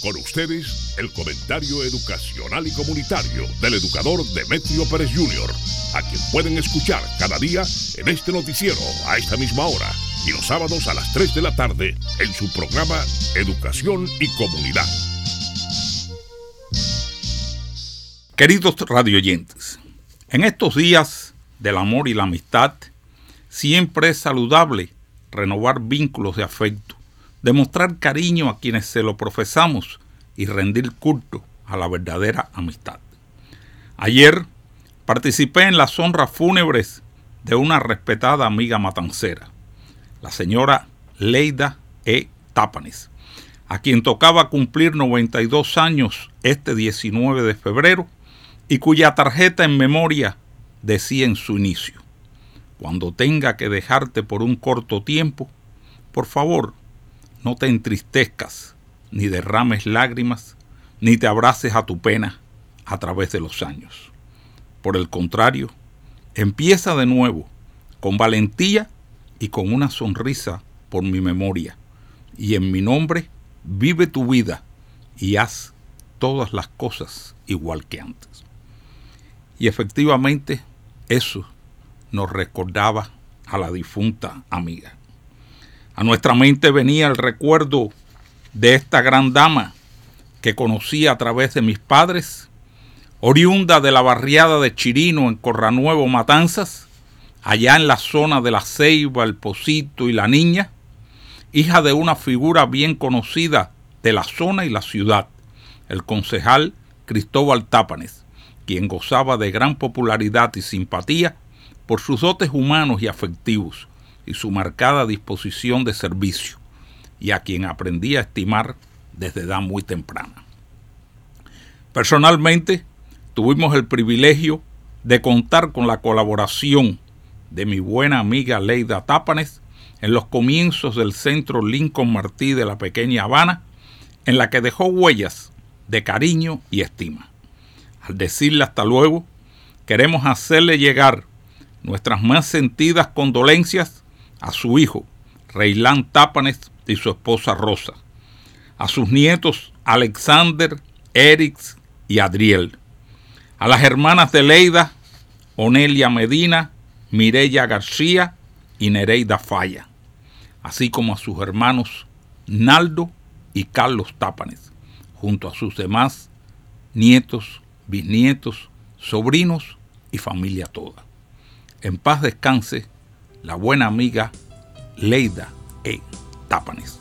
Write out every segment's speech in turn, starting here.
Con ustedes, el comentario educacional y comunitario del educador Demetrio Pérez Jr., a quien pueden escuchar cada día en este noticiero a esta misma hora y los sábados a las 3 de la tarde en su programa Educación y Comunidad. Queridos radioyentes, en estos días del amor y la amistad, siempre es saludable renovar vínculos de afecto, demostrar cariño a quienes se lo profesamos y rendir culto a la verdadera amistad. Ayer participé en las honras fúnebres de una respetada amiga matancera, la señora Leida E. Tápanes, a quien tocaba cumplir 92 años este 19 de febrero y cuya tarjeta en memoria decía en su inicio: cuando tenga que dejarte por un corto tiempo, por favor, no te entristezcas, ni derrames lágrimas, ni te abraces a tu pena a través de los años. Por el contrario, empieza de nuevo, con valentía y con una sonrisa por mi memoria, y en mi nombre vive tu vida y haz todas las cosas igual que antes. Y efectivamente, eso nos recordaba a la difunta amiga. A nuestra mente venía el recuerdo de esta gran dama que conocí a través de mis padres, oriunda de la barriada de Chirino en Corranuevo, Matanzas, allá en la zona de La Ceiba, El Pocito y La Niña, hija de una figura bien conocida de la zona y la ciudad, el concejal Cristóbal Tápanes, quien gozaba de gran popularidad y simpatía por sus dotes humanos y afectivos y su marcada disposición de servicio, y a quien aprendí a estimar desde edad muy temprana. Personalmente, tuvimos el privilegio de contar con la colaboración de mi buena amiga Leida Tápanes en los comienzos del Centro Lincoln Martí de la pequeña Habana, en la que dejó huellas de cariño y estima. Al decirle hasta luego, queremos hacerle llegar nuestras más sentidas condolencias a su hijo, Reilán Tápanes, y su esposa Rosa, a sus nietos Alexander, Eric y Adriel, a las hermanas de Leida, Onelia Medina, Mireya García y Nereida Falla, así como a sus hermanos Naldo y Carlos Tápanes, junto a sus demás nietos, bisnietos, sobrinos y familia toda. En paz descanse la buena amiga Leida E. Tápanes.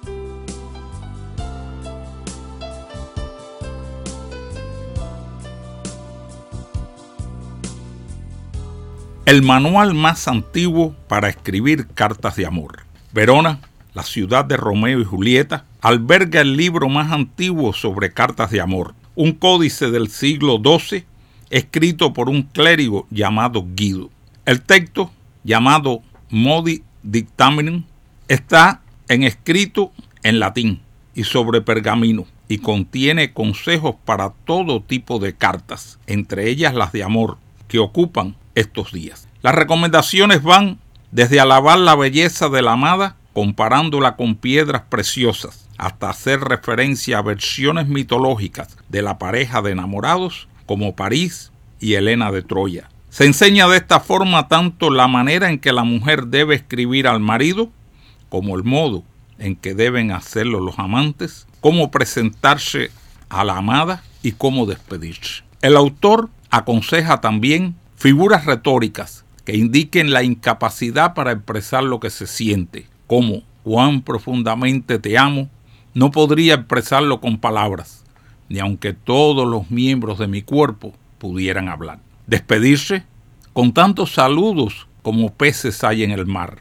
El manual más antiguo para escribir cartas de amor. Verona, la ciudad de Romeo y Julieta, alberga el libro más antiguo sobre cartas de amor, un códice del siglo XII escrito por un clérigo llamado Guido. El texto, llamado Modi Dictamen, está escrito en latín y sobre pergamino, y contiene consejos para todo tipo de cartas, entre ellas las de amor, que ocupan estos días. Las recomendaciones van desde alabar la belleza de la amada, comparándola con piedras preciosas, hasta hacer referencia a versiones mitológicas de la pareja de enamorados, como París y Helena de Troya. Se enseña de esta forma tanto la manera en que la mujer debe escribir al marido, como el modo en que deben hacerlo los amantes, cómo presentarse a la amada y cómo despedirse. El autor aconseja también figuras retóricas que indiquen la incapacidad para expresar lo que se siente, como cuán profundamente te amo, no podría expresarlo con palabras, ni aunque todos los miembros de mi cuerpo pudieran hablar. Despedirse con tantos saludos como peces hay en el mar,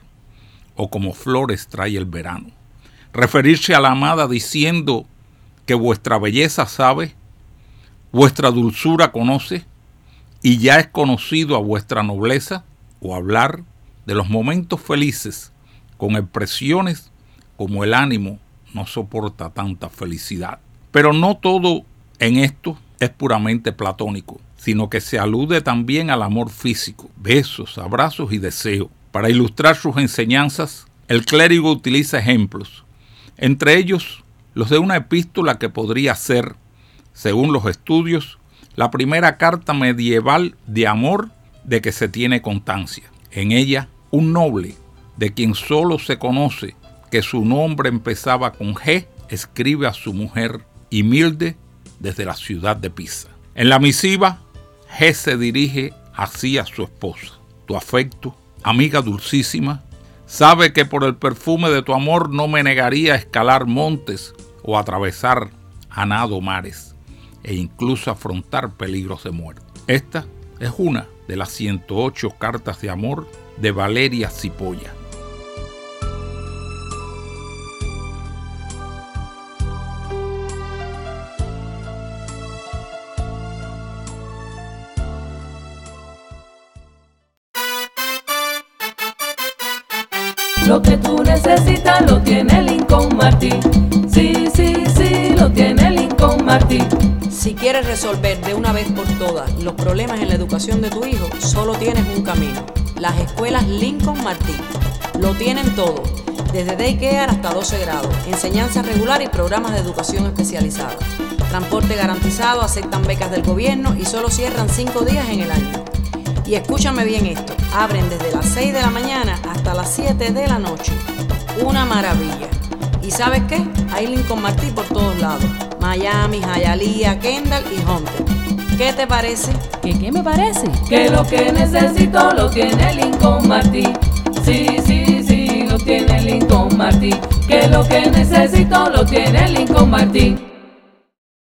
o como flores trae el verano. Referirse a la amada diciendo que vuestra belleza sabe, vuestra dulzura conoce, y ya es conocido a vuestra nobleza, o hablar de los momentos felices con expresiones como el ánimo no soporta tanta felicidad. Pero no todo en esto es puramente platónico, sino que se alude también al amor físico, besos, abrazos y deseo. Para ilustrar sus enseñanzas, el clérigo utiliza ejemplos, entre ellos los de una epístola que podría ser, según los estudios, la primera carta medieval de amor de que se tiene constancia. En ella, un noble, de quien solo se conoce que su nombre empezaba con G, escribe a su mujer Imilde desde la ciudad de Pisa. En la misiva, G se dirige así a su esposa: tu afecto, amiga dulcísima, sabe que por el perfume de tu amor no me negaría a escalar montes o atravesar a nado mares e incluso afrontar peligros de muerte. Esta es una de las 108 cartas de amor de Valeria Cipolla. Lo que tú necesitas lo tiene Lincoln Martin. Sí, sí, sí, lo tiene Lincoln Martin. Si quieres resolver de una vez por todas los problemas en la educación de tu hijo, solo tienes un camino: las escuelas Lincoln Martin. Lo tienen todo, desde daycare hasta 12 grados, enseñanza regular y programas de educación especializada. Transporte garantizado, aceptan becas del gobierno y solo cierran 5 días en el año. Y escúchame bien esto, abren desde las 6 de la mañana hasta las 7 de la noche. Una maravilla. ¿Y sabes qué? Hay Lincoln Martin por todos lados: Miami, Hialeah, Kendall y Hunter. ¿Qué te parece? ¿Qué me parece? Que lo que necesito lo tiene Lincoln Martin. Sí, sí, sí, lo tiene Lincoln Martin. Que lo que necesito lo tiene Lincoln Martin.